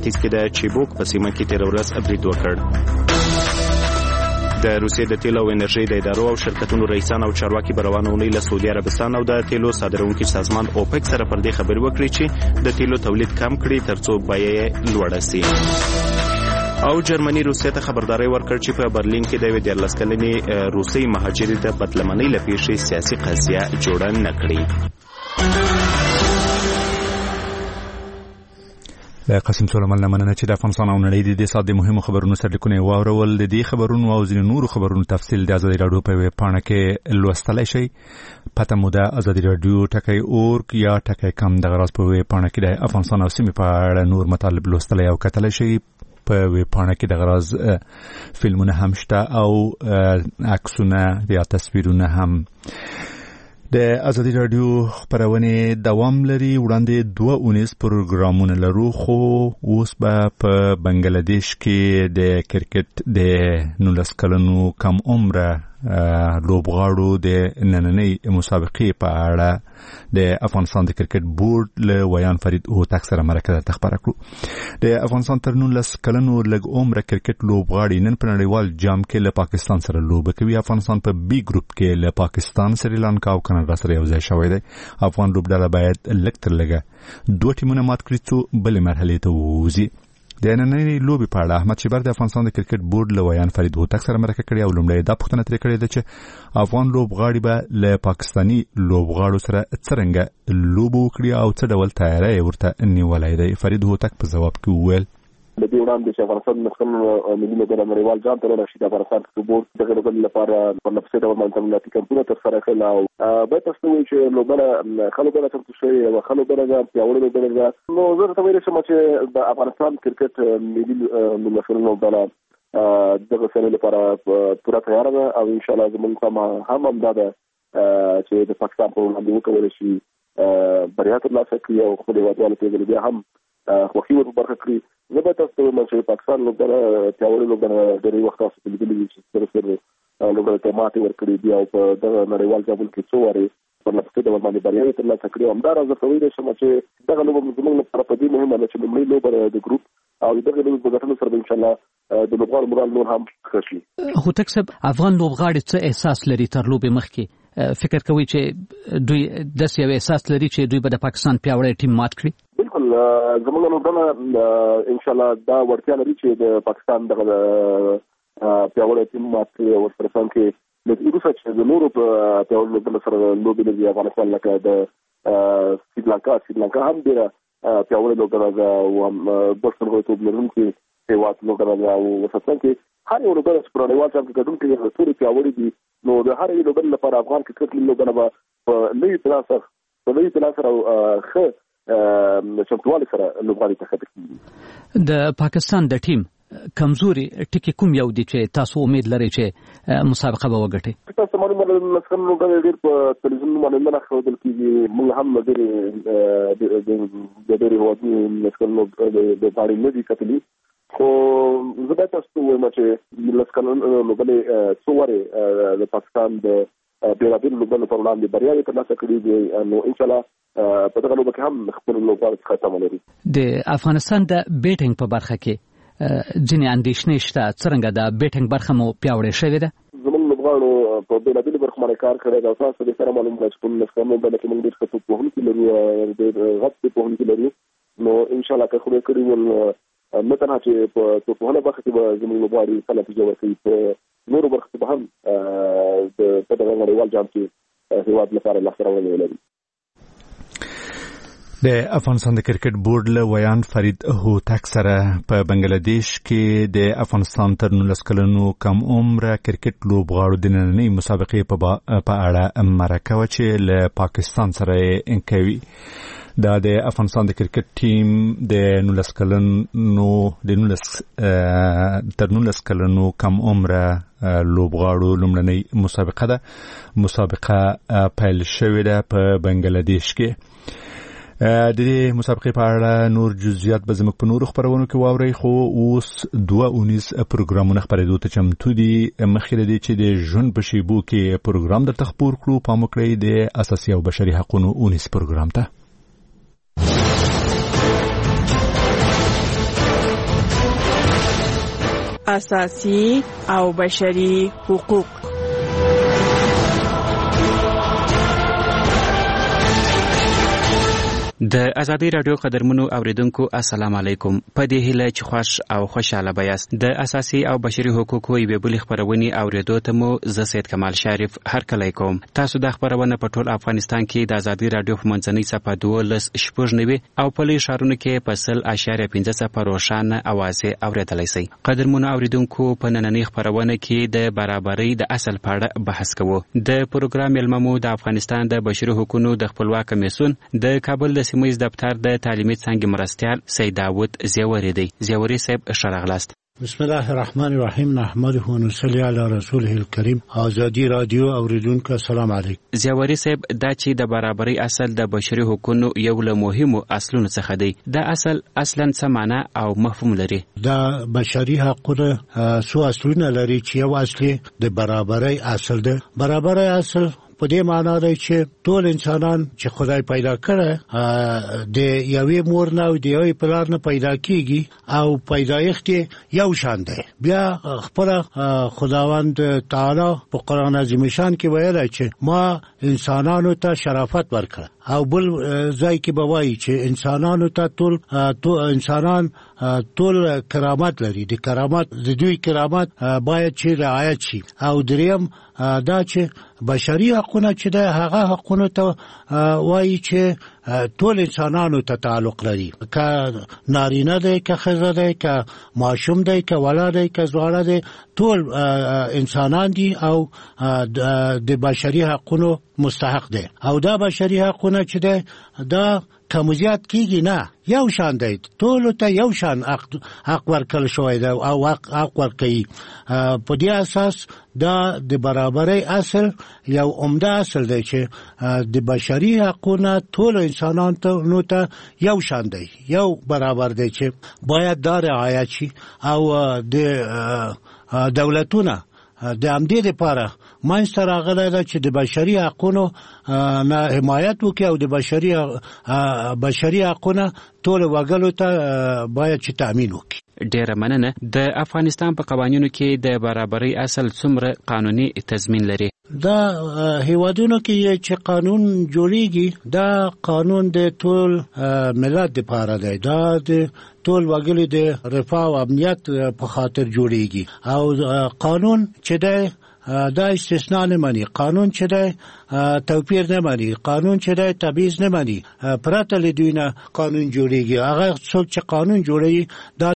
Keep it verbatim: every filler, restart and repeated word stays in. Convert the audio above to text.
ختیځ کې د چیبوک په سیمه کې تیر ورځ برید وکړ. د روسیې د تیلو او انرژي د ادارو او شرکتونو رئیسان او چارواکي روانه اونۍ له سعودي عربستان او د تیلو صادرونکو سازمان اوپک سره پر دې خبرې وکړې چې د تیلو تولید کم کړي ترڅو بیه یې لوړه سي. او جرمني روسیې ته خبرداري ورکړ چې په برلین کې د یوې دیارلس کلنې روسي مهاجرې د بدلمنۍ له پیښې سیاسي قضیه جوړه نه کړي. له قسم سولمان لمننه چې د افغانستان او نړۍ د دې سات د مهمو خبرونو سرلیکونه واورول. د دې خبرونو او ځینو نورو خبرونو تفصیل د ازادي راډیو په ویب پاڼه کې لوستلای شئ. پته مو ده ازادي راډیو ټکی اورګ یا ټکی کم د غراس په ویب پاڼه کې د افغانستان او سیمې په اړه نور مطالب لوستلای او کتلای شئ. په ویب پاڼه کې د غراز فلمونه هم شته او عکسونه یا تصویرونه هم. د ازادي راډیو خبرونه دوام لري. وړاندې دوه اونیز پروګرامونه لرو خو اوس به په بنگلاديش کې د کرکټ د نولس کلنو کم عمره لوبغاړو د نننۍ مسابقې په اړه د افغانستان د کرکټ بورډ له ویان فرید هوتک سره مرکه درته خبره کړو. د افغانستان تر نولس کلنو لږ عمره کرکټ لوبغاړي نن په نړیوال جام کې له پاکستان سره لوبه کوي. افغانستان په بی ګروپ کې له پاکستان، سریلانکا او کاناډا سره یو ځای شوی دی. افغان لوبډله باید لږ تر لږه دوه ټیمونه مات کړي څو بلې مرحلې ته ووځي. د نننۍ لوبې په اړه احمد شیبر د افغانستان د کرکټ بورډ له ویان فرید هوتک سره مرکه کړې او لومړی دا پوښتنه ترې کړې ده چې افغان لوبغاړي به له پاکستاني لوبغاړو سره څرنګه لوبه وکړي او څه ډول تیاری ورته نیولی دی. فرید هوتک په ځواب کې وویل د دې وړاندې چې افغانستان مسکن ملي لوبډله نړیوال جام ته لاړه شي د افغانستان کرکټ بورډ دغه لوبډلې لپاره په نفسي ډول منظماتي کمپونه ترسره کړل او باید تاسو وایئ چې لوبډله ښه لوبډله چمتو شوې یوه ښه لوبډله ده، پیاوړې لوبډله ده. نو زه درته ویلی شم چې د افغانستان کرکټ ملي لوبډله لوبډله دغه سنې لپاره پوره تیاره ده او انشاءالله زموږ تمه هم همدا ده چې د پاکستان په وړاندې وکولی شي بریا ترلاسه کړي او خپل هېوادوالو ته بیا هم خوښي ور برخه کړي. زه به تاسو ته وایم چې پاکستان لوبډله پیاوړې لوبډله ډېری وخت تاسو لیدلي دي چې سره سره لوبډله ته ماتې ورکړې دي او په دغه نړیوال جام کې څو وارې په نفسي ډول باندې بریاوې ترلاسه کړې. همداراز زه ویلی شم چې دغه لوبه زموږ لپاره په دې مهمه ده چې لومړۍ لوبه د ګروپ او دغه لوبې په ګټلو سره به انشاءالله د لوبغاړو مورال نور هم ښه شي. هوتک صاحب، افغان لوبغاړي څه احساس لري تر لوبې مخکې؟ فکر کوي چې دوی داسې یو احساس لري چې دوی به د پاکستان پیاوړی ټیم مات کړي؟ بالکل زموږ لوبډله انشاءالله دا وړتیا لري چې د پاکستان دغه پیاوړی ټیم مات کړي او ورسره څنګ کې د وروسته چې د نورو پیاوړو لوبډلو سره لوبې لري افغانستان لکه د سریلانکا سریلانکا هم ډېره پیاوړې لوبډله ده او هم بشپړ غړیتوب لرونکي هېواد لوبډله ده او ورسره څنګ کې هر یو لوبډله چې په نړیوال جام کې ګډون کوي هغه ټولې پیاوړې دي. نو د هر یو لوبډلې لپاره افغان کرکټ لوبډله به په لوی اطلاع سره په لوی اطلاع سره ښه چمتووالي سره لوبغاړي ته ښکته کېږي. د پاکستان د ټیم کمزوري ټکي کوم یو دي چې تاسو امید لرئ چې مسابقه به وګټي؟ تاسو معلومه ده مسکن لوبډلې ډېر په تلویزیون باندې نه ښودل کېږي. موږ هم ډېرې د ډېرې هېوادونو مسکن لوبغاړي نه دي کتلي خو زه باید تاسو ته ووایم چې نولس کلن لوبډلې څو وارې د پاکستان د بېلابېلو لوبډلو پر وړاندې بریاوې ترلاسه کړي دي. نو انشاءالله په دغه لوبه کې هم خپل لوبغاړو څخه تمه لري. د افغانستان د بیټینګ په برخه کې ځینې اندېښنې شته، څرنګه د بیټینګ برخه مو پیاوړې شوې ده؟ زموږ لوبغاړو په بېلابېلو برخو باندې کار کړی دی او تاسو دې سره معلومه ده چې په نولس کلن لوبډله کې موږ ډېر ښه توپوهونکي لرو، ډېر غټ توپوهونکي لرو. نو انشاءالله که خدای کړي ول نه تنها چې په توپوهنه برخه کې به زموږ لوبغاړي ښه نتیجه ورکوي، په نورو برخو کې به هم په دغه نړیوال جام کې هېواد لپاره لاسته راوړنې ولري. د افغانستان د کرکټ بورډ له ویان فرید هوتک سره په بنگلاديش کې د افغانستان تر نولس کلنو کم عمره کرکټ لوبغاړو د نننۍ مسابقې په اړه مرکه وه چې له پاکستان سره یې کوي. دا د افغانستان د کرکټ ټیم د نولس کلنو د نولس تر نولس کلنو کم عمره لوبغاړو لومړنۍ مسابقه ده. مسابقه پیل شوې ده په بنگلاديش کې. د دې مسابقې په اړه نور جزئیات به زموږ په نورو خبرونو کې واورئ، خو اوس دوه اونیز پروګرامونه خپرېدو ته چمتو دي. مخکې له دې چې د ژوند په شیبو کې پروګرام درته خپور کړو، پام وکړئ د اساسي او بشري حقوقو اونیز پروګرام ته. اساسي او بشري حقوق. د ازادي رادیو قدرمنو اوریدونکو السلام علیکم. په دې هیله چې خوش او خوشاله بیاست. د اساسي او بشري حقوقو یوې بلې خبرونې اوریدو ته مو زه سید کمال شریف هرکلی کوم. تاسو د خبرونه په ټول افغانستان کې د ازادي رادیو په منځنۍ صفحه دولس شپږ نوي او په لوی ښارونو کې په سل اشاریه پنځه صفر روښانه اوازې اوریدلی شئ. قدرمنو اوریدونکو په نننۍ خبرونه کې د برابرۍ د اصل په اړه بحث کوو. د پروګرام ملممو د افغانستان د بشري حقوقو د خپلواک کمیسیون د کابل د سیمه دفتر د تعلیمي څانګې مرستیال سید داود زیوري دی. زیوري صاحب شراغلاست. بسم الله الرحمن الرحیم. نحمده و نصلی علی رسوله الکریم. ازادي رادیو اوریدونکو السلام علیکم. زیوري صاحب دا چې د برابرۍ اصل د بشري حقوقو یو له مهمو اصلونو څخه دی. دا اصل اصلا څه معنی او مفهوم لري؟ دا بشري حقوقو څو اصلونه لري چې یو اصلي د برابرۍ اصل دی. برابرۍ اصل په دې معنی دی چې ټول انسانان چې خدای پیدا کړي د یوې مور نه او د یوې پلار نه پیدا کیږي او پیدایښت یو شان دی. بیا خپل خداوند تعالی په قرآن عظیم شان کې ویل چې ما انسانانو ته شرافت ورکړ او بل ځای کې به وایي چې انسانانو ته ټول ټول انسانان ټول کرامت لري. د کرامت د دوی کرامت باید چې رعایت شي. او دریم دا چې بشري حقوقونه چې د هغه حقوقونه ته وایي چې ټول انسانانو ته تعلق لري، که نارینه دی که ښځه دی که ماشوم دی که ولا دی که زوړه دی، ټول انسانان دي او د بشري حقوقو مستحق دی. او دا بشري حقوقونه چې دی دا کم زیات کیږي نه، یو شان دی، ټول ته یو شان حق ورکړل شوی دی او حق ورکوي. په دې اساس دا د برابرۍ اصل یو عمده اصل دی چې د بشري حقوقو ټول انسانان ته نو ته یو شان دی، یو برابر دی چې باید دا رعایت شي. او د دولتونه د همدې لپاره منځته راغلی ده چې د بشري حقوقو نه حمایت وکړي او د بشري بشري حقوقو ټول وګړو ته باید چې تامین وکړي. ډیره مننه. د افغانستان په قوانینو کې د برابرۍ اصل څومره قانوني تضمین لري؟ دا هیوادونو کې چې قانون جوړیږي دا قانون د ټول ملت لپاره دی، دا د ټول وګړي د رفاه او امنیت په خاطر جوړیږي. او قانون چې دی دا استثناء نه مانی، قانون چې دی توپیر نه مانی، قانون چې دی تبعیض نه مانی. پرته له دوی نه قانون جوړیږي. هغه څوک چې قانون جوړوي دا